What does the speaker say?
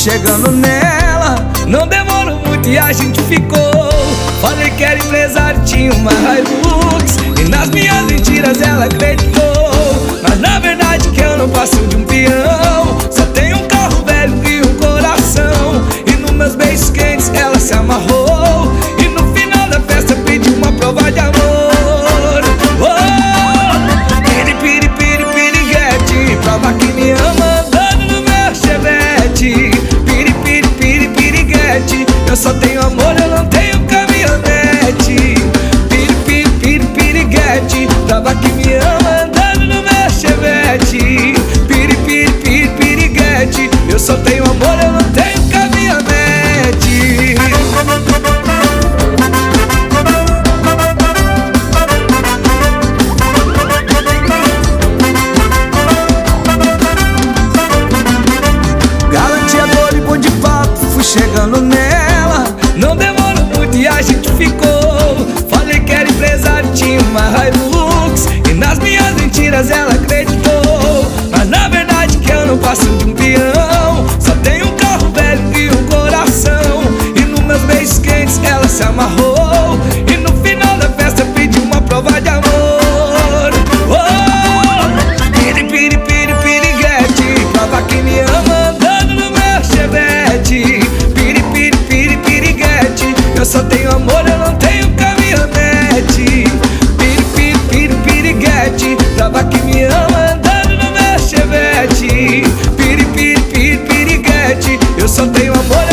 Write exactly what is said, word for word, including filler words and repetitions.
chegando nela. Não demorou muito e a gente ficou. Falei que era empresário, tinha uma Hilux, e nas minhas mentiras ela acreditou. Mas na verdade que eu não passo de um peão, só tenho um carro velho e um coração. E nos meus beijos quentes ela se amarrou, e no final da festa pediu uma prova de amor. Oh, piri, piri, piri, piriguete, prova que me ama andando no meu Chevette. Piri, piri, piri, piriguete, eu só tenho amor, eu não tenho caminhonete. Piri, piri, piri, piriguete, prova que me ama andando no meu Chevette. Piri, piri, piri, piriguete, eu só tenho amor, eu não tenho caminhonete. Galanteador e bom de papo, fui chegando nela. Não demorou muito e a gente ficou. Falei que era empresário, tinha uma Hilux, e nas minhas mentiras ela acreditou. Mas na verdade que eu não passo de um peão, só tenho um carro velho e um coração. E nos meus beijos quentes ela se amarrou, e no final da festa pediu uma prova de amor. Oh, piri, piri, piri, piriguete, prova que me ama andando no meu Chevette. Piri, piri, piri, piriguete, eu só tenho amor, eu não tenho caminhonete. Piri, piri, piri, piriguete, prova que me ama andando no meu Chevette. Piri, piri, piri, piriguete, eu só tenho amor.